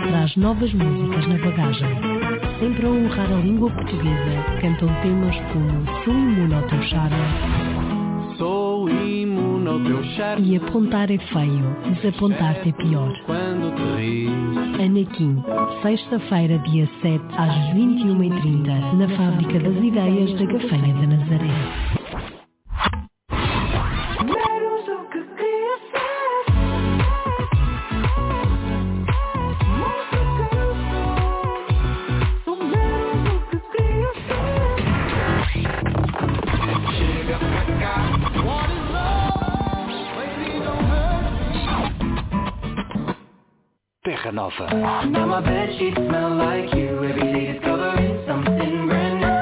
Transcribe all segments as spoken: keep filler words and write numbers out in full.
traz novas músicas na bagagem. Sempre a honrar a língua portuguesa, cantam temas como Sou imune ao teu charme. Sou imune ao teu charme. E apontar é feio, desapontar-te é pior. Quando te ris. Anaquim, sexta-feira, dia sete, às vinte e uma e trinta, na Fábrica das Ideias da Gafanha da Nazaré. Terra Nova. Now my bedsheets smell like you. Every day discovering something brand new.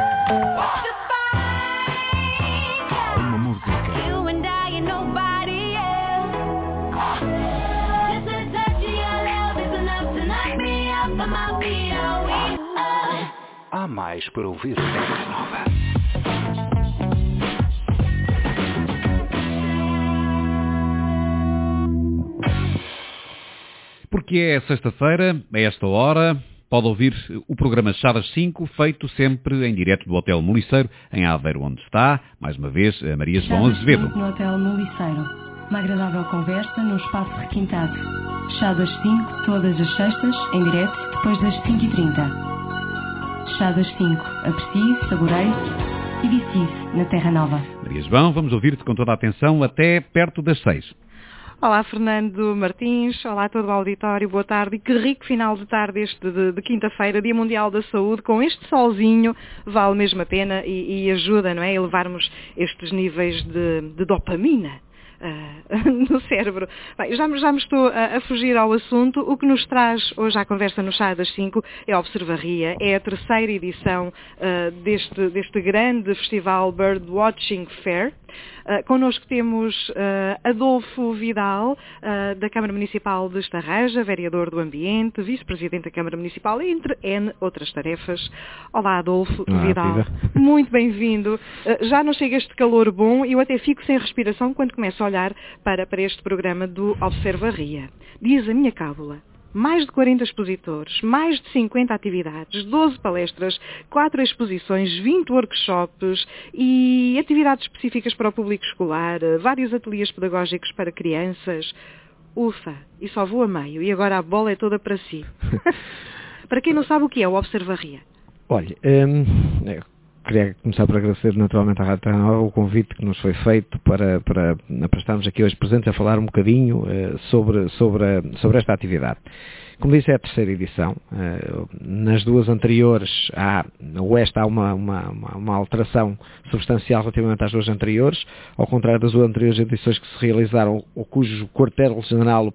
Uma música. You and I and nobody else. Just a touch of your love is enough to knock me off of my feet. Oh, we are. Há mais para ouvir Terra Nova. Porque é sexta-feira, a esta hora, pode ouvir o programa Chá das cinco, feito sempre em direto do Hotel Moliceiro, em Aveiro, onde está, mais uma vez, a Maria João Azevedo. No Hotel Moliceiro. Uma agradável conversa num espaço requintado. Chá das cinco, todas as sextas, em direto, depois das cinco e trinta. Chá das cinco. Aprecie, saboreie e vicie-se na Terra Nova. Maria João, vamos ouvir-te com toda a atenção até perto das seis. Olá, Fernando Martins. Olá a todo o auditório. Boa tarde. E que rico final de tarde este de, de quinta-feira, Dia Mundial da Saúde. Com este solzinho vale mesmo a pena e, e ajuda, não é, a elevarmos estes níveis de, de dopamina Uh, no cérebro. Bem, já, já me estou a, a fugir ao assunto. O que nos traz hoje à conversa no Chá das cinco é a Observaria. É a terceira edição uh, deste, deste grande festival Birdwatching Fair. Uh, connosco temos uh, Adolfo Vidal, uh, da Câmara Municipal de Estarreja, vereador do Ambiente, vice-presidente da Câmara Municipal, entre N outras tarefas. Olá, Adolfo Olá, Vidal. Vida. Muito bem-vindo. Uh, já nos chega este calor bom e eu até fico sem respiração quando começo a olhar para, para este programa do Observaria. Diz a minha cábula. Mais de quarenta expositores, mais de cinquenta atividades, doze palestras, quatro exposições, vinte workshops e atividades específicas para o público escolar, vários ateliês pedagógicos para crianças. Ufa, e só vou a meio e agora a bola é toda para si. Para quem não sabe o que é o Observaria? Olha, hum, eu queria começar por agradecer naturalmente à Rádio Terra Nova o convite que nos foi feito para, para, para estarmos aqui hoje presentes a falar um bocadinho uh, sobre, sobre, a, sobre esta atividade. Como disse, é a terceira edição. Uh, nas duas anteriores, há, ou esta há uma, uma, uma, uma alteração substancial relativamente às duas anteriores, ao contrário das duas anteriores edições que se realizaram, ou cujo quartel-general,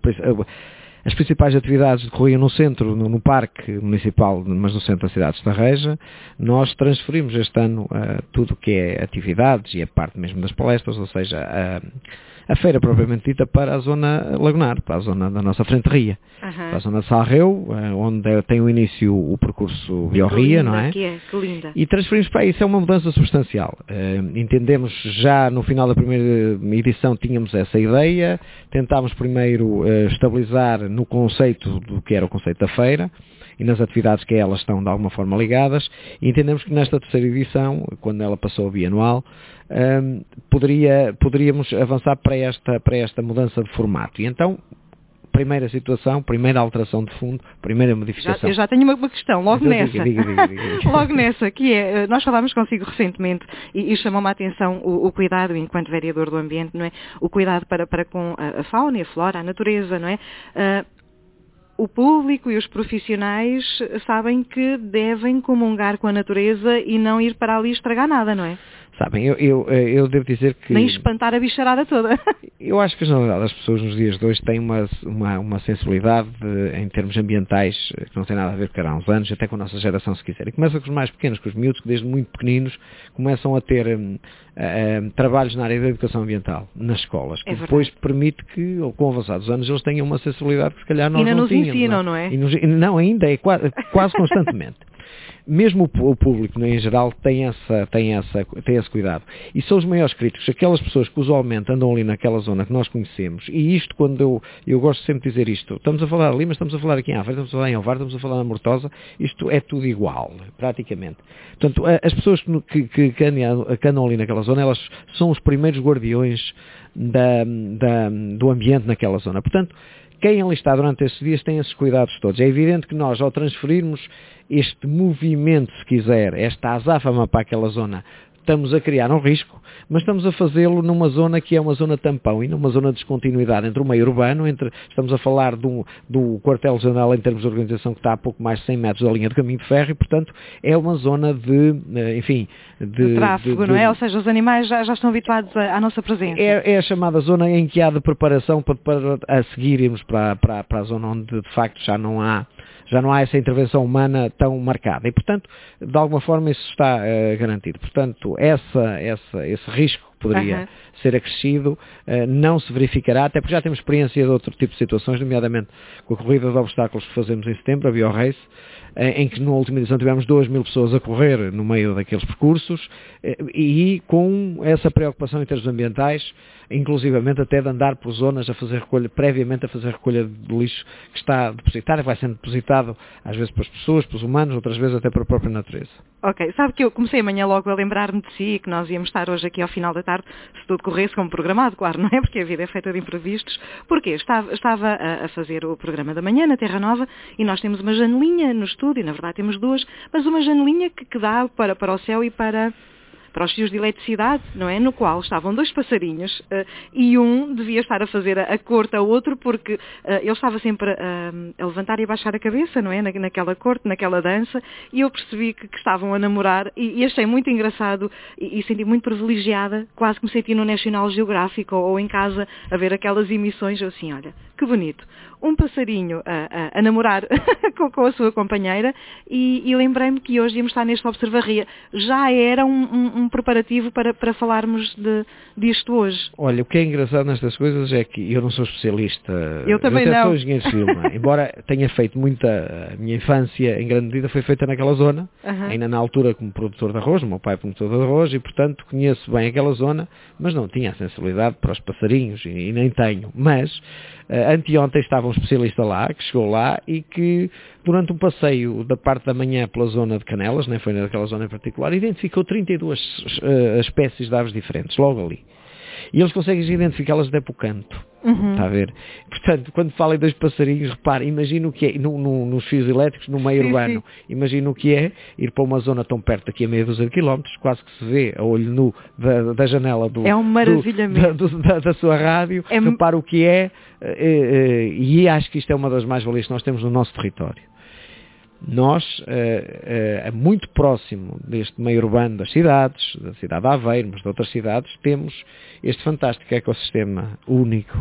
as principais atividades decorriam no centro, no, no parque municipal, mas no centro da cidade de Estarreja. Nós transferimos este ano uh, tudo o que é atividades e a parte mesmo das palestras, ou seja, a, a feira propriamente dita, para a zona lagunar, para a zona da nossa frente-ria, uhum. Para a zona de Salreu, uh, onde tem o início o percurso Biorria, não é? Que é, que linda. E transferimos para aí, isso é uma mudança substancial. Uh, entendemos, já no final da primeira edição tínhamos essa ideia, tentámos primeiro uh, estabilizar no conceito do que era o conceito da feira e nas atividades que a elas estão de alguma forma ligadas, e entendemos que nesta terceira edição, quando ela passou a bianual, um, poderia, poderíamos avançar para esta, para esta mudança de formato. E então, primeira situação, primeira alteração de fundo, primeira modificação. Já, eu já tenho uma, uma questão, logo então, nessa. Diga, diga, diga, diga. Logo nessa, que é, nós falámos consigo recentemente e, e chamou-me a atenção o, o cuidado, enquanto vereador do ambiente, não é? O cuidado para, para com a, a fauna e a flora, a natureza, não é? Uh, O público e os profissionais sabem que devem comungar com a natureza e não ir para ali estragar nada, não é? Sabem, eu, eu, eu devo dizer que... Nem espantar a bicharada toda. Eu acho que, na realidade, as pessoas nos dias de hoje têm uma, uma, uma sensibilidade de, em termos ambientais que não tem nada a ver com há uns anos, até com a nossa geração, se quiser. E começa com os mais pequenos, com os miúdos, que desde muito pequeninos começam a ter um, um, trabalhos na área da educação ambiental, nas escolas, que é depois permite que, com o avançar dos anos, eles tenhham uma sensibilidade que, se calhar, nós ainda não nos tínhamos. Ensinam, não é? E nos, não, ainda, é quase, quase constantemente. Mesmo o público, em geral, tem, essa, tem, essa, tem esse cuidado. E são os maiores críticos, aquelas pessoas que usualmente andam ali naquela zona que nós conhecemos. E isto, quando eu, eu gosto sempre de dizer isto, estamos a falar ali, mas estamos a falar aqui em Aveiro, estamos a falar em Ovar, estamos a falar na Mortosa, isto é tudo igual, praticamente. Portanto, as pessoas que, que, que, andam, que andam ali naquela zona, elas são os primeiros guardiões da, da, do ambiente naquela zona. Portanto, quem ali está durante esses dias tem esses cuidados todos. É evidente que nós, ao transferirmos este movimento, se quiser, esta azáfama para aquela zona, estamos a criar um risco, mas estamos a fazê-lo numa zona que é uma zona tampão e numa zona de descontinuidade entre o meio urbano, entre, estamos a falar do, do quartel-general em termos de organização que está a pouco mais de cem metros da linha de caminho de ferro e, portanto, é uma zona de, enfim... De, de tráfego, de, não de, é? Ou seja, os animais já, já estão habituados à, à nossa presença. É, é a chamada zona em que há de preparação para, para a seguir irmos para, para, para a zona onde, de facto, já não há já não há essa intervenção humana tão marcada. E, portanto, de alguma forma isso está uh, garantido. Portanto, essa, essa, esse risco poderia uhum. ser acrescido, uh, não se verificará, até porque já temos experiência de outro tipo de situações, nomeadamente com a corrida de obstáculos que fazemos em setembro, a BioRace, em que na última edição tivemos duas mil pessoas a correr no meio daqueles percursos e com essa preocupação em termos ambientais, inclusivamente até de andar por zonas a fazer recolha, previamente a fazer recolha de lixo que está depositado, vai sendo depositado às vezes para as pessoas, para os humanos, outras vezes até para a própria natureza. Ok, sabe que eu comecei amanhã logo a lembrar-me de si, que nós íamos estar hoje aqui ao final da tarde, se tudo corresse como programado, claro, não é? Porque a vida é feita de imprevistos. Porquê? Estava, estava a, a fazer o programa da manhã na Terra Nova e nós temos uma janelinha no estúdio, na verdade temos duas, mas uma janelinha que, que dá para, para o céu e para... para os fios de eletricidade, não é? No qual estavam dois passarinhos uh, e um devia estar a fazer a, a corte ao outro porque uh, ele estava sempre uh, a levantar e a baixar a cabeça, não é? Na, naquela corte, naquela dança, e eu percebi que, que estavam a namorar e, e achei muito engraçado e, e senti muito privilegiada, quase que me senti no National Geographic ou, ou em casa a ver aquelas emissões, eu assim, olha, que bonito. Um passarinho a, a, a namorar com, com a sua companheira e, e lembrei-me que hoje íamos estar neste Observaria. Já era um, um, um preparativo para, para falarmos de, disto hoje. Olha, o que é engraçado nestas coisas é que eu não sou especialista. Eu também eu até não. sou engenheiro civil, embora tenha feito muita, a minha infância em grande medida foi feita naquela zona, uhum. ainda na altura como produtor de arroz, o meu pai produtor de arroz e portanto conheço bem aquela zona, mas não tinha a sensibilidade para os passarinhos e, e nem tenho. Mas uh, anteontem estava um especialista lá, que chegou lá e que durante um passeio da parte da manhã pela zona de Canelas, nem foi naquela zona em particular, identificou trinta e duas uh, espécies de aves diferentes, logo ali. E eles conseguem identificá-las até por canto. Uhum. Está a ver? Portanto, quando falo em dois passarinhos, repare, imagina o que é, no, no, nos fios elétricos, no meio sim, urbano, sim. imagina o que é ir para uma zona tão perto daqui a meia dúzia de quilómetros, quase que se vê a olho nu da, da janela do, é um maravilhamento. do, da, da, da sua rádio, é... repare o que é, e, e, e acho que isto é uma das mais-valias que nós temos no nosso território. Nós, é, é, muito próximo deste meio urbano das cidades, da cidade de Aveiro, mas de outras cidades, temos este fantástico ecossistema único,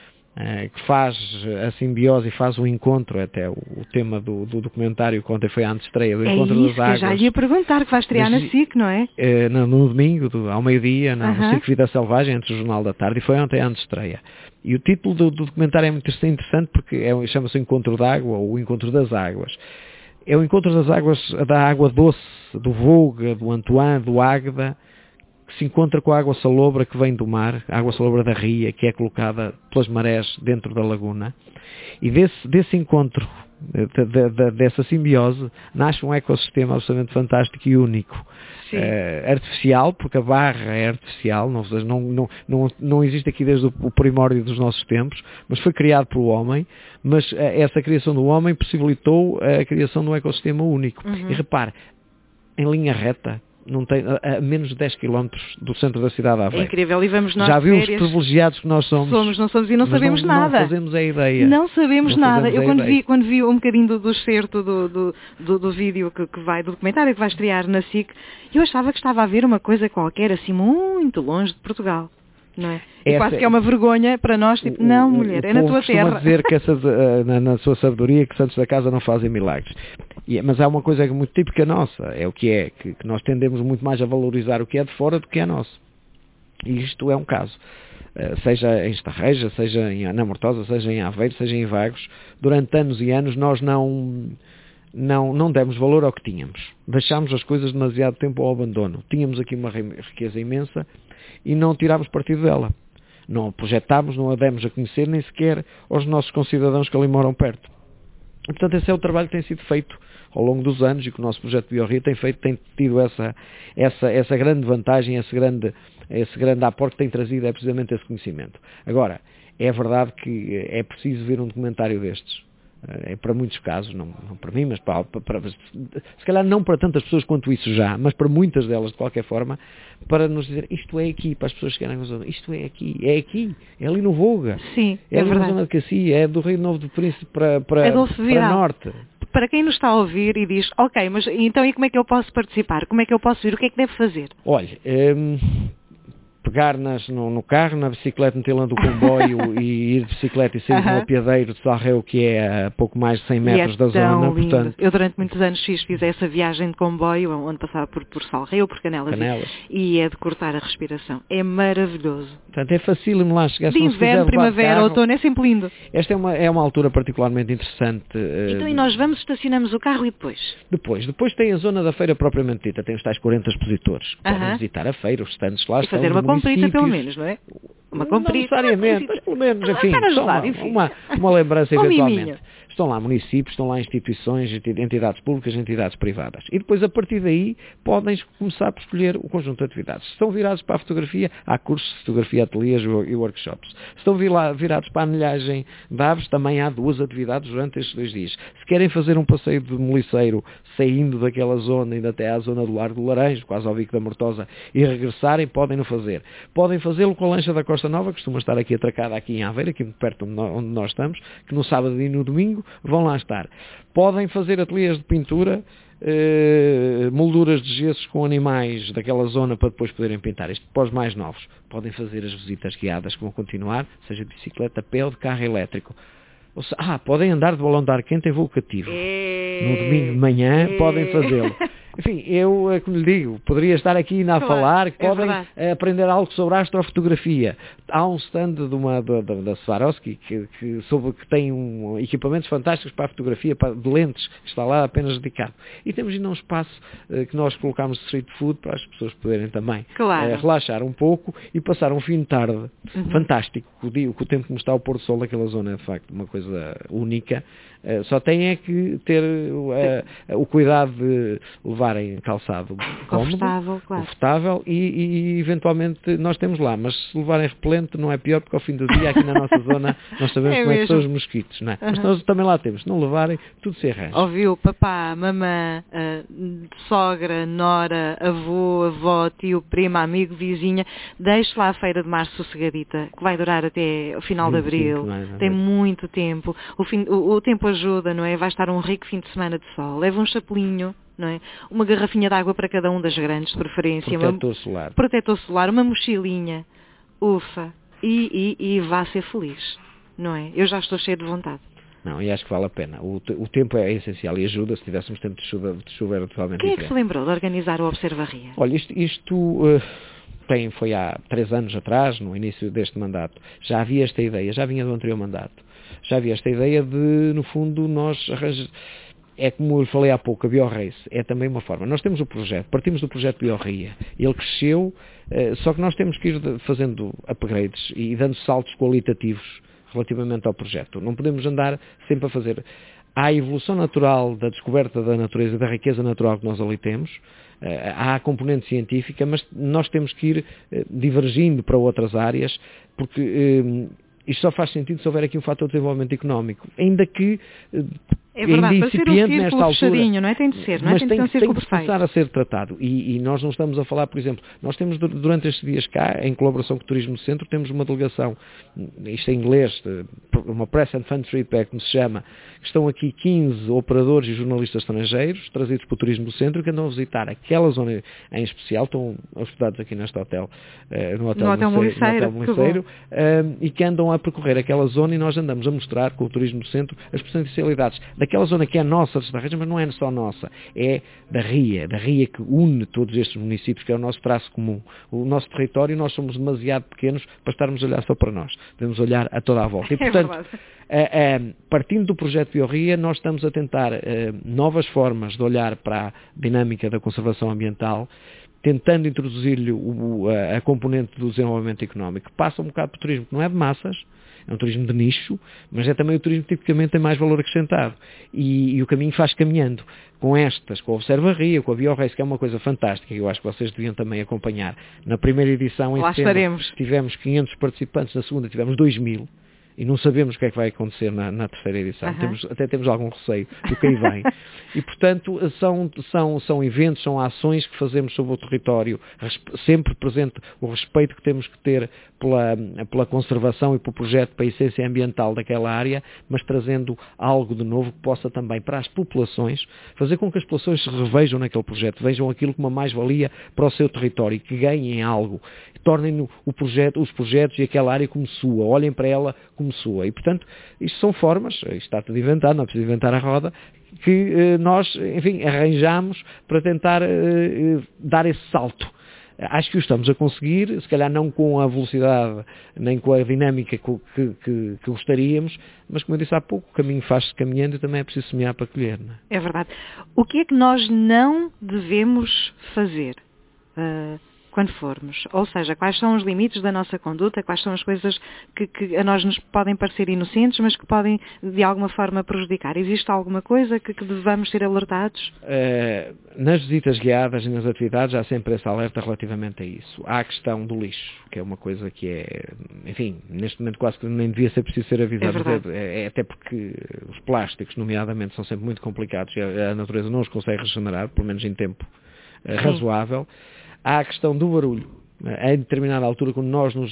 é, que faz a simbiose e faz o encontro, até o, o tema do, do documentário que ontem foi a antestreia, do é encontro isso das águas. Que eu já ia perguntar, que vai estrear mas, na S I C, não é? é no, no domingo, do, ao meio-dia, no, uh-huh. no S I C Vida Selvagem, entre o Jornal da Tarde, e foi ontem a antestreia. E o título do, do documentário é muito interessante porque é, chama-se o Encontro da Água, ou o Encontro das Águas. É o encontro das águas, da água doce, do Volga, do Antoine, do Águeda, que se encontra com a água salobra que vem do mar, a água salobra da ria, que é colocada pelas marés dentro da laguna. E desse, desse encontro, de, de, de, dessa simbiose, nasce um ecossistema absolutamente fantástico e único. Uh, artificial, porque a barra é artificial, não, não, não, não, não existe aqui desde o, o primórdio dos nossos tempos, mas foi criado pelo homem, mas uh, essa criação do homem possibilitou a criação de um ecossistema único. Uhum. E repare, em linha reta, não tem, a, a menos de dez quilómetros do centro da cidade de Aveiro. É incrível, e vamos nós Já viu os férias. privilegiados que nós somos? Somos, não somos e não mas sabemos não, nada. Não fazemos a ideia. Não sabemos não nada. Fazemos Eu quando ideia. vi, quando vi um bocadinho do, do excerto do, do, do, do vídeo que, que vai, do documentário que vai estrear na S I C, eu achava que estava a ver uma coisa qualquer assim muito longe de Portugal. Não é? E Essa, quase que é uma vergonha para nós, tipo, não mulher, é na tua terra. dizer que essa, na, na sua sabedoria que santos da casa não fazem milagres. E, mas há uma coisa muito típica nossa, é o que é, que, que nós tendemos muito mais a valorizar o que é de fora do que é nosso. E isto é um caso. Uh, seja em Estarreja, seja em, na Mortosa, seja em Aveiro, seja em Vagos, durante anos e anos nós não... não, não demos valor ao que tínhamos. Deixámos as coisas demasiado tempo ao abandono. Tínhamos aqui uma riqueza imensa e não tirámos partido dela. Não a projetámos, não a demos a conhecer, nem sequer aos nossos concidadãos que ali moram perto. E, portanto, esse é o trabalho que tem sido feito ao longo dos anos e que o nosso projeto BioRio tem feito, tem tido essa, essa, essa grande vantagem, esse grande, esse grande aporte que tem trazido é precisamente esse conhecimento. Agora, é verdade que é preciso ver um documentário destes. É para muitos casos, não, não para mim, mas para, para, para, se calhar não para tantas pessoas quanto isso já, mas para muitas delas de qualquer forma, para nos dizer, isto é aqui, para as pessoas que querem usar, isto é aqui, é aqui, é ali no Voga, Sim, é, é ali verdade. na zona de Cacia, é do Rio Novo do Príncipe para, para, É Dulce para Vidal. norte. Para quem nos está a ouvir e diz, ok, mas então e como é que eu posso participar? Como é que eu posso ir? O que é que deve fazer? Olha, hum, pegar nas, no, no carro, na bicicleta, meter lá do comboio e ir de bicicleta e sair Aham. no apiadeiro de Salreu, que é a pouco mais de cem metros E é da tão zona, lindo. portanto, Eu durante muitos anos fiz, fiz essa viagem de comboio, onde passava por, por Salreu, por Canelas, Canelas. E, e é de cortar a respiração. É maravilhoso. portanto é facílimo lá chegar. De se não se quiser inverno, levar de primavera, carro. outono, é sempre lindo. Esta é uma, é uma altura particularmente interessante. eh, Então e nós vamos, estacionamos o carro e depois? Depois, depois tem a zona da feira propriamente dita, tem os tais quarenta expositores. Podem Aham. visitar a feira, os stands lá E estão fazer de uma comprita pelo municípios. menos, não é? Uma Não comprita. necessariamente, mas pelo menos, enfim, Para só ajudar, uma, enfim. uma, uma lembrança Um eventualmente. miminho. Estão lá municípios, estão lá instituições, entidades públicas, entidades privadas. E depois, a partir daí, podem começar por escolher o conjunto de atividades. Se estão virados para a fotografia, há cursos de fotografia, ateliês e workshops. Se estão virados para a anilhagem de aves, também há duas atividades durante estes dois dias. Se querem fazer um passeio de moliceiro, saindo daquela zona, indo até à zona do Largo do Laranjo, quase ao Bico da Mortosa, e regressarem, podem-no fazer. Podem fazê-lo com a lancha da Costa Nova, que costuma estar aqui atracada aqui em Aveiro, aqui perto onde nós estamos, que no sábado e no domingo vão lá estar. Podem fazer ateliês de pintura, eh, molduras de gessos com animais daquela zona para depois poderem pintar. Isto para os mais novos. Podem fazer as visitas guiadas que vão continuar, seja de bicicleta, a pé ou de carro elétrico. Ou seja, ah, podem andar de balão de ar quente em voo cativo. No domingo de manhã podem fazê-lo. Enfim, eu, é como lhe digo, poderia estar aqui ainda a Claro, falar que é podem verdade. eh, aprender algo sobre astrofotografia. Há um stand de uma, da, da, da Swarovski que, que, sobre, que tem um, equipamentos fantásticos para a fotografia, para, de lentes, que está lá apenas dedicado. E temos ainda um espaço eh, que nós colocamos de street food para as pessoas poderem também Claro. eh, relaxar um pouco e passar um fim de tarde Uhum. fantástico. O, dia, o tempo como está o pôr do sol naquela zona é de facto uma coisa única. Eh, só têm é que ter eh, o cuidado de levarem calçado cómodo, Confortável, claro. confortável e, e, eventualmente nós temos lá, mas se levarem repelente não é pior porque ao fim do dia aqui na nossa zona nós sabemos É como é que mesmo. são os mosquitos, não é? Mas nós também lá temos, se não levarem, tudo se arranja. Ouviu papá, mamã, ah, sogra, nora, avô, avó, tio, prima, amigo, vizinha, deixe lá a feira de março sossegadita, que vai durar até o final de vinte e cinco, abril. não é? Não é? Tem muito tempo. O, fim- o- o tempo ajuda, não é? Vai estar um rico fim de semana de sol. Leva um chapelinho, não é? Uma garrafinha de água para cada um das grandes, de preferência. Protetor uma, solar. protetor solar, uma mochilinha. Ufa. E, e, e vá ser feliz, não é? Eu já estou cheia de vontade. Não, e acho que vale a pena. O, te- o tempo é essencial e ajuda. Se tivéssemos tempo de chuva, de chuva era totalmente Quem é que se diferente. lembrou de organizar o Observaria? Olha, isto, isto eh, tem, foi há três anos atrás, no início deste mandato. Já havia esta ideia, já vinha do anterior mandato. Já havia esta ideia de, no fundo, nós arranjar... É como eu falei há pouco, a BioRace é também uma forma. Nós temos o projeto, partimos do projeto BioRia. Ele cresceu, eh, só que nós temos que ir de- fazendo upgrades e dando saltos qualitativos relativamente ao projeto. Não podemos andar sempre a fazer... Há a evolução natural da descoberta da natureza e da riqueza natural que nós ali temos, eh, há a componente científica, mas nós temos que ir eh, divergindo para outras áreas, porque eh, isto só faz sentido se houver aqui um fator de desenvolvimento económico, ainda que eh, É verdade, ainda para ser um incipiente círculo nesta altura. fechadinho, não é? Tem de ser, não é? Mas Tem de tem, ser um que- tem círculo que perfeito. começar a ser tratado. E, e nós não estamos a falar, por exemplo, nós temos du- durante estes dias cá, em colaboração com o Turismo do Centro, temos uma delegação, isto em inglês, de- uma Press and Fun Trip, é como se chama, que estão aqui quinze operadores e jornalistas estrangeiros, trazidos pelo Turismo do Centro, que andam a visitar aquela zona em especial, estão hospedados aqui neste hotel, eh, no Hotel No Hotel Moliceiro, no Hotel Moliceiro, que Moliceiro, eh, e que andam a percorrer aquela zona e nós andamos a mostrar com o Turismo do Centro as potencialidades daquela zona que é nossa, mas não é só nossa, é da ria, da ria que une todos estes municípios, que é o nosso traço comum. O nosso território, nós somos demasiado pequenos para estarmos a olhar só para nós. Devemos olhar a toda a volta. E, portanto, é a, a, partindo do projeto Biorria, nós estamos a tentar a, novas formas de olhar para a dinâmica da conservação ambiental, tentando introduzir-lhe o, a, a componente do desenvolvimento económico, que passa um bocado por turismo que não é de massas, é um turismo de nicho, mas é também o turismo que tipicamente tem mais valor acrescentado. E, e o caminho faz caminhando com estas, com a Observa Ria, com a BioRace, que é uma coisa fantástica, que eu acho que vocês deviam também acompanhar. Na primeira edição, em Lá setembro, estaremos. tivemos quinhentos participantes, na segunda tivemos dois mil. E não sabemos o que é que vai acontecer na, na terceira edição. Uhum. Temos, até temos algum receio do que aí vem. E, portanto, são, são, são eventos, são ações que fazemos sobre o território, sempre presente o respeito que temos que ter pela, pela conservação e pelo projeto, para a essência ambiental daquela área, mas trazendo algo de novo que possa também, para as populações, fazer com que as populações se revejam naquele projeto, vejam aquilo como uma mais-valia para o seu território, que ganhem algo, tornem o projeto, os projetos e aquela área como sua, olhem para ela como sua. E, portanto, isto são formas, isto está tudo inventado, não é preciso inventar a roda, que eh, nós, enfim, arranjamos para tentar eh, dar esse salto. Acho que o estamos a conseguir, se calhar não com a velocidade nem com a dinâmica que, que, que, que gostaríamos, mas como eu disse há pouco, o caminho faz-se caminhando e também é preciso semear para colher. Não é? É verdade. O que é que nós não devemos fazer uh, quando formos? Ou seja, quais são os limites da nossa conduta, quais são as coisas que, que a nós nos podem parecer inocentes, mas que podem de alguma forma prejudicar? Existe alguma coisa que, que devamos ser alertados? Uh, nas visitas guiadas e nas atividades há sempre esse alerta relativamente a isso. Há a questão do lixo, que é uma coisa que é, enfim, neste momento quase que nem devia ser preciso ser avisado, é é, é, até porque os plásticos, nomeadamente, são sempre muito complicados e a, a natureza não os consegue regenerar, pelo menos em tempo uh, razoável. Há a questão do barulho. A determinada altura, quando nós nos,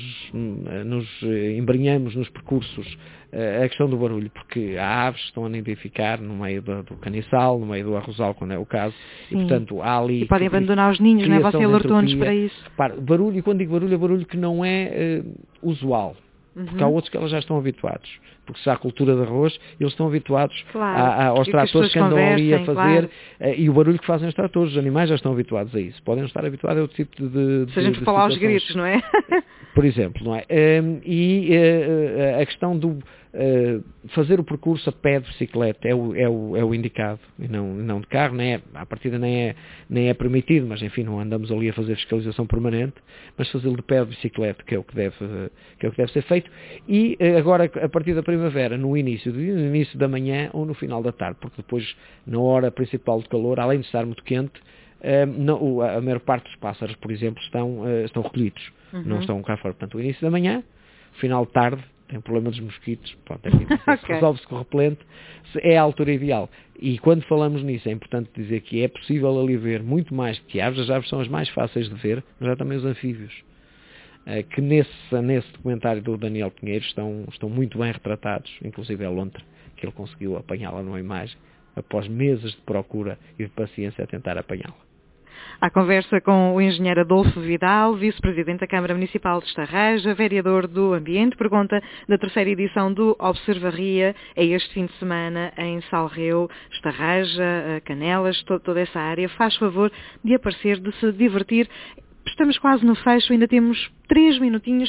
nos embrenhamos nos percursos, a questão do barulho, porque há aves que estão a nidificar no meio do, do caniçal, no meio do arrozal, quando é o caso, Sim. e portanto há ali... E podem abandonar os ninhos, não é? Você alertou-nos para isso. Repara, barulho, e quando digo barulho, é barulho que não é uh, usual. Porque Uhum. há outros que elas já estão habituados. Porque se há cultura de arroz, eles estão habituados claro. a, a, aos E tratores que, que andam ali a fazer, claro. e o barulho que fazem os tratores. Os animais já estão habituados a isso. Podem não estar habituados a outro tipo de, de Se a gente de falar aos situações. gritos, não é? Por exemplo, não é? Um, e uh, a questão do uh, fazer o percurso a pé de bicicleta é o, é o, é o indicado, e não, não de carro, nem é, à partida nem é, nem é permitido, mas enfim, não andamos ali a fazer fiscalização permanente, mas fazê-lo de pé de bicicleta, que é o que deve, que é o que deve ser feito, e uh, agora a partir da primavera, no início, no início da manhã ou no final da tarde, porque depois, na hora principal de calor, além de estar muito quente, uh, não, a maior parte dos pássaros, por exemplo, estão, uh, estão recolhidos. Uhum. Não estão cá fora. Portanto, o início da manhã, o final de tarde, tem problema dos mosquitos, pronto, é okay. Resolve-se com o repelente, é a altura ideal. E quando falamos nisso, é importante dizer que é possível ali ver muito mais que aves, as aves são as mais fáceis de ver, mas há também os anfíbios, que nesse, nesse documentário do Daniel Pinheiro estão, estão muito bem retratados, inclusive é Lontra, que ele conseguiu apanhá-la numa imagem, após meses de procura e de paciência a tentar apanhá-la. À conversa com o engenheiro Adolfo Vidal, vice-presidente da Câmara Municipal de Estarreja, vereador do Ambiente, pergunta da terceira edição do Observa Ria, é este fim de semana em Salreu, Estarreja, Canelas, todo, toda essa área. Faz favor de aparecer, de se divertir. Estamos quase no fecho, ainda temos três minutinhos.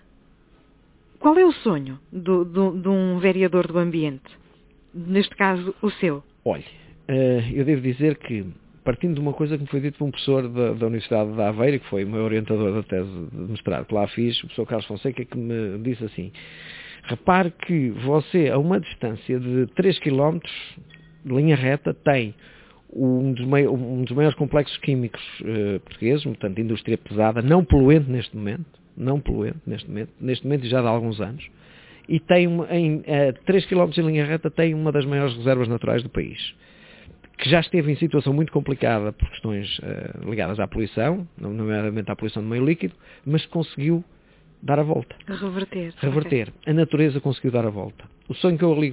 Qual é o sonho do, do, de um vereador do Ambiente? Neste caso, o seu. Olha, eu devo dizer que partindo de uma coisa que me foi dito por um professor da, da Universidade de Aveiro, que foi o meu orientador da tese de mestrado que lá fiz, o professor Carlos Fonseca, que me disse assim: repare que você, a uma distância de três quilómetros de linha reta, tem um dos, mai, um dos maiores complexos químicos uh, portugueses, portanto, de indústria pesada, não poluente neste momento, não poluente neste momento, neste momento já há alguns anos, e tem uma, em uh, três quilómetros de linha reta tem uma das maiores reservas naturais do país, que já esteve em situação muito complicada por questões uh, ligadas à poluição, nomeadamente à poluição do meio líquido, mas conseguiu dar a volta. Reverter. Reverter. Okay. A natureza conseguiu dar a volta. O sonho que eu ligo,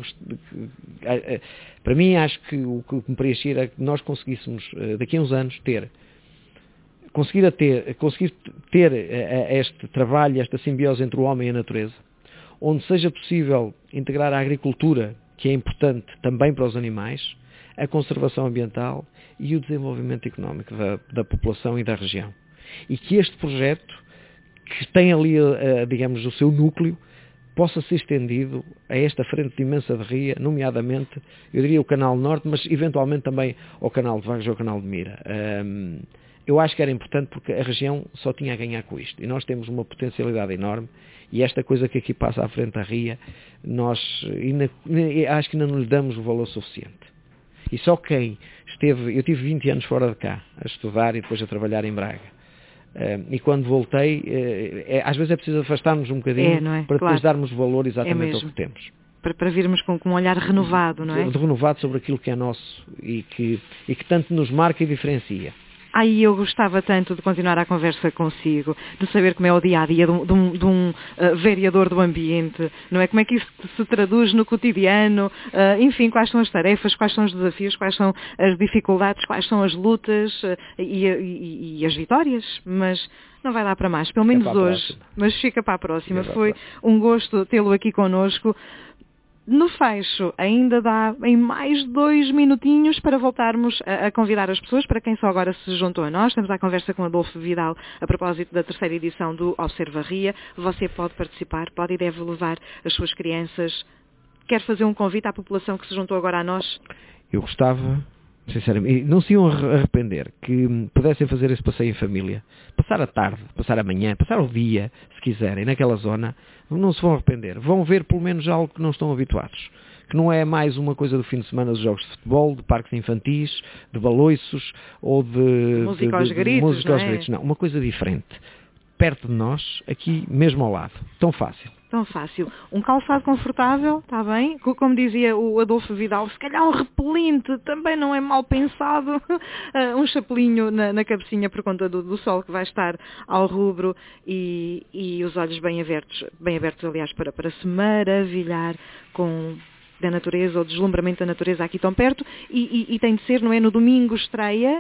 para mim, acho que o que me preencher é que nós conseguíssemos, uh, daqui a uns anos, ter, conseguir, a ter, conseguir ter uh, este trabalho, esta simbiose entre o homem e a natureza, onde seja possível integrar a agricultura que é importante também para os animais, a conservação ambiental e o desenvolvimento económico da, da população e da região. E que este projeto, que tem ali, digamos, o seu núcleo, possa ser estendido a esta frente de imensa de ria, nomeadamente, eu diria o Canal Norte, mas eventualmente também ao Canal de Vagos ou ao Canal de Mira. Um, eu acho que era importante porque a região só tinha a ganhar com isto. E nós temos uma potencialidade enorme e esta coisa que aqui passa à frente da ria, nós ainda, acho que ainda não lhe damos o valor suficiente. E só quem esteve, eu tive vinte anos fora de cá, a estudar e depois a trabalhar em Braga. Uh, e quando voltei, uh, é, às vezes é preciso afastar-nos um bocadinho é, é? para depois claro. darmos valor exatamente é ao que temos. Para, para virmos com, com um olhar renovado, não é? De, de renovado sobre aquilo que é nosso e que, e que tanto nos marca e diferencia. Ai, eu gostava tanto de continuar a conversa consigo, de saber como é o dia-a-dia de um, de um, de um uh, vereador do ambiente, não é? Como é que isso se traduz no cotidiano, uh, enfim, quais são as tarefas, quais são os desafios, quais são as dificuldades, quais são as lutas uh, e, e, e as vitórias, mas não vai dar para mais, pelo menos hoje, mas fica para a próxima. Fica Foi próxima. Um gosto tê-lo aqui connosco. No fecho, ainda dá em mais dois minutinhos para voltarmos a, a convidar as pessoas, para quem só agora se juntou a nós. Estamos à conversa com Adolfo Vidal a propósito da terceira edição do Observa Ria. Você pode participar, pode e deve levar as suas crianças. Quer fazer um convite à população que se juntou agora a nós? Eu gostava, sinceramente, não se iam arrepender que pudessem fazer esse passeio em família. Passar a tarde, passar a manhã, passar o dia, se quiserem, naquela zona. Não se vão arrepender. Vão ver pelo menos algo que não estão habituados. Que não é mais uma coisa do fim de semana dos jogos de futebol, de parques infantis, de baloiços ou de... Música aos gritos, música aos gritos. Não, uma coisa diferente. Perto de nós, aqui mesmo ao lado. Tão fácil. Tão fácil. Um calçado confortável, está bem? Como dizia o Adolfo Vidal, se calhar um repelente também não é mal pensado. Um chapelinho na, na cabecinha por conta do, do sol que vai estar ao rubro e, e os olhos bem abertos, bem abertos aliás, para, para se maravilhar com... da natureza, ou deslumbramento da natureza aqui tão perto, e, e, e tem de ser, não é? No domingo estreia,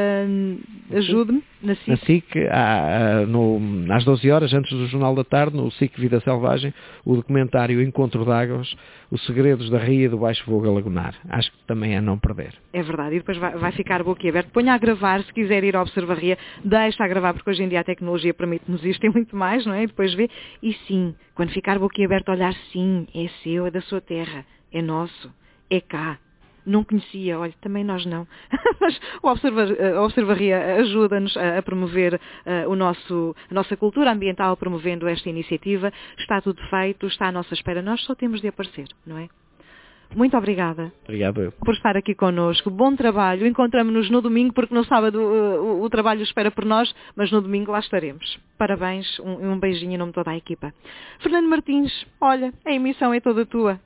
uh, ajude-me, na S I C. Na S I C, há, no, às doze horas, antes do Jornal da Tarde, no S I C Vida Selvagem, o documentário Encontro de Águas, os segredos da ria do Baixo Fogo a Lagunar. Acho que também é não perder. É verdade, e depois vai, vai ficar boquiaberto. Ponha a gravar, se quiser ir à Observaria, deixa a gravar, porque hoje em dia a tecnologia permite-nos isto e muito mais, não é? E depois vê, e sim, quando ficar boquiaberto, olhar, sim, é seu, é da sua terra. É nosso, é cá. Não conhecia, olha, também nós não. Mas o Observa, a Observaria ajuda-nos a, a promover uh, o nosso, a nossa cultura ambiental, promovendo esta iniciativa. Está tudo feito, está à nossa espera. Nós só temos de aparecer, não é? Muito obrigada. Obrigado. Por estar aqui connosco. Bom trabalho. Encontramos-nos no domingo, porque no sábado uh, o, o trabalho espera por nós, mas no domingo lá estaremos. Parabéns, um, um beijinho em nome de toda a equipa. Fernando Martins, olha, a emissão é toda tua.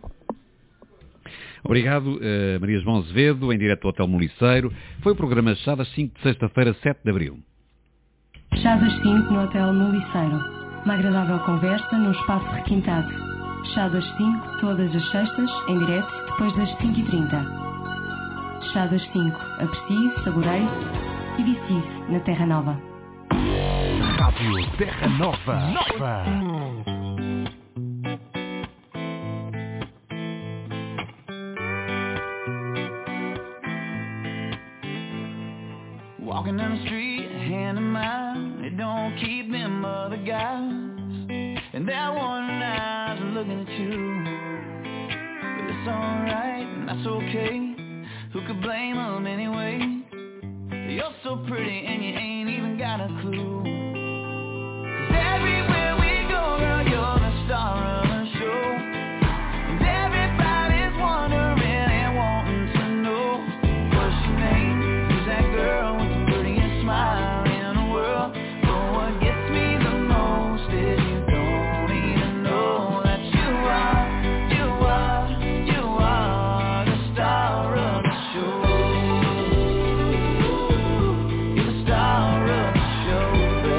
Obrigado, uh, Maria João Azevedo, em direto do Hotel Moliceiro. Foi o programa Chá das cinco de sexta-feira, sete de abril. Chá das cinco no Hotel Moliceiro. Uma agradável conversa num espaço requintado. Chá das cinco, todas as sextas, em direto, depois das cinco e trinta. Chá das cinco. Aprecie, saboreie e vicie na Terra Nova. Rádio Terra Nova. Nova. Walking down the street, hand in mine, it don't keep them other guys. And that one eye's looking at you. But it's alright, and that's okay. Who could blame them anyway? You're so pretty and you ain't even got a clue. 'Cause everywhere we go, girl, you're the star of the show. And everybody's wondering and wanting to know what's your name? Who's that girl with the prettiest smile in the world? But what gets me the most is you don't even know that you are, you are, you are the star of the show. You're the star of the show, baby.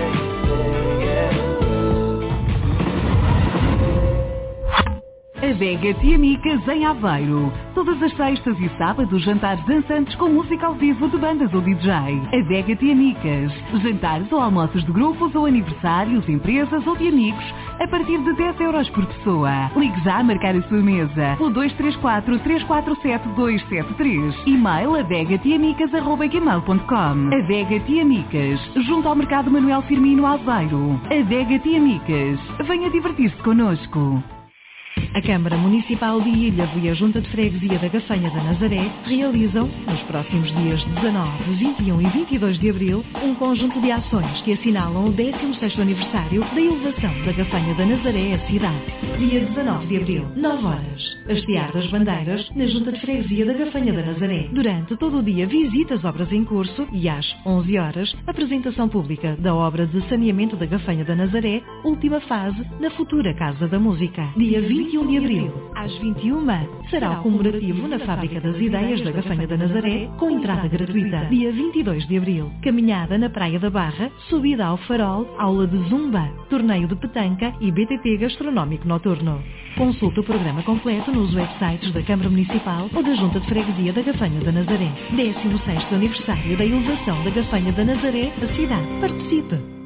Adega Tiamicas em Aveiro. Todas as sextas e sábados, jantares dançantes com música ao vivo de bandas ou D J. Adega Tiamicas. Jantares ou almoços de grupos ou aniversários, empresas ou de amigos a partir de dez euros por pessoa. Ligue já a marcar a sua mesa. O dois três quatro, três quatro sete, dois sete três. E-mail adega tiamicas arroba gmail ponto com. Adega Tiamicas. Junto ao Mercado Manuel Firmino Aveiro. Adega Tiamicas. Venha divertir-se connosco. A Câmara Municipal de Ilhavo e a Junta de Freguesia da Gafanha da Nazaré realizam, nos próximos dias dezanove, vinte e um e vinte e dois de abril, um conjunto de ações que assinalam o décimo sexto aniversário da elevação da Gafanha da Nazaré à cidade. Dia dezanove de abril, nove horas. Hastear das bandeiras na Junta de Freguesia da Gafanha da Nazaré. Durante todo o dia, visita às obras em curso e às onze horas, apresentação pública da obra de saneamento da Gafanha da Nazaré, última fase, na futura Casa da Música. Dia vinte e um de abril, às vinte e uma, será o comemorativo na Fábrica das Ideias da Gafanha da Nazaré, com entrada gratuita. Dia vinte e dois de abril, caminhada na Praia da Barra, subida ao farol, aula de zumba, torneio de petanca e B T T gastronómico noturno. Consulte o programa completo nos websites da Câmara Municipal ou da Junta de Freguesia da Gafanha da Nazaré. décimo sexto aniversário da elevação da Gafanha da Nazaré, a cidade. Participe!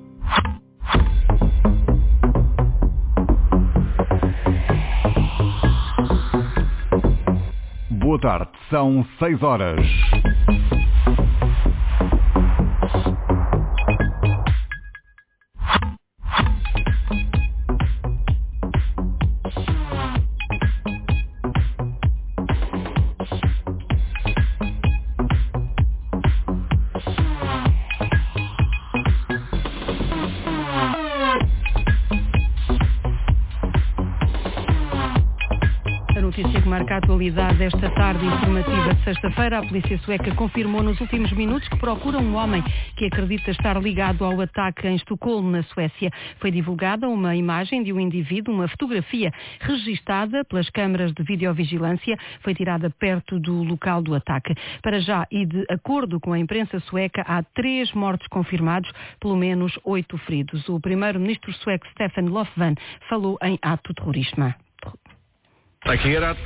Boa tarde, são seis horas. Marca a atualidade desta tarde informativa de sexta-feira. A polícia sueca confirmou nos últimos minutos que procura um homem que acredita estar ligado ao ataque em Estocolmo, na Suécia. Foi divulgada uma imagem de um indivíduo, uma fotografia registada pelas câmaras de videovigilância, foi tirada perto do local do ataque. Para já, e de acordo com a imprensa sueca, há três mortos confirmados, pelo menos oito feridos. O primeiro-ministro sueco Stefan Löfven falou em ato terrorista. A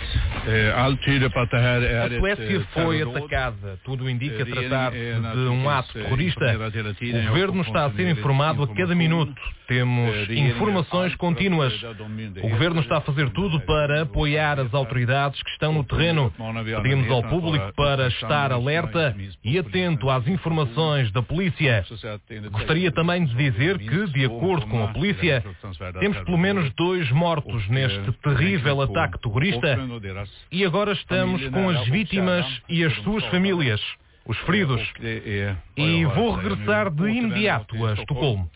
Suécia foi atacada. Tudo indica tratar-se de um ato terrorista. O governo está a ser informado a cada minuto. Temos informações contínuas. O governo está a fazer tudo para apoiar as autoridades que estão no terreno. Pedimos ao público para estar alerta e atento às informações da polícia. Gostaria também de dizer que, de acordo com a polícia, temos pelo menos dois mortos neste terrível ataque terrorista e agora estamos com as vítimas e as suas famílias, os feridos. E vou regressar de imediato a Estocolmo.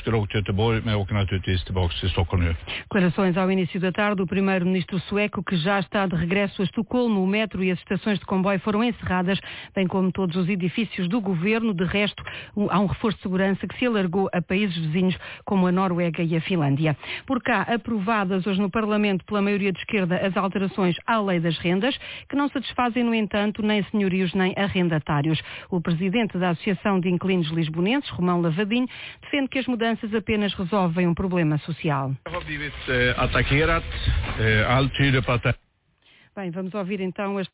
Declarações ao início da tarde do primeiro-ministro sueco, que já está de regresso a Estocolmo. O metro e as estações de comboio foram encerradas, bem como todos os edifícios do governo. De resto, há um reforço de segurança que se alargou a países vizinhos como a Noruega e a Finlândia. Por cá, aprovadas hoje no Parlamento pela maioria de esquerda as alterações à lei das rendas, que não satisfazem, no entanto, nem senhorios nem arrendatários. O presidente da Associação de Inquilinos Lisbonenses, Romão Lavadinho, defende que as mudanças apenas resolvem um problema social. Bem, vamos ouvir então as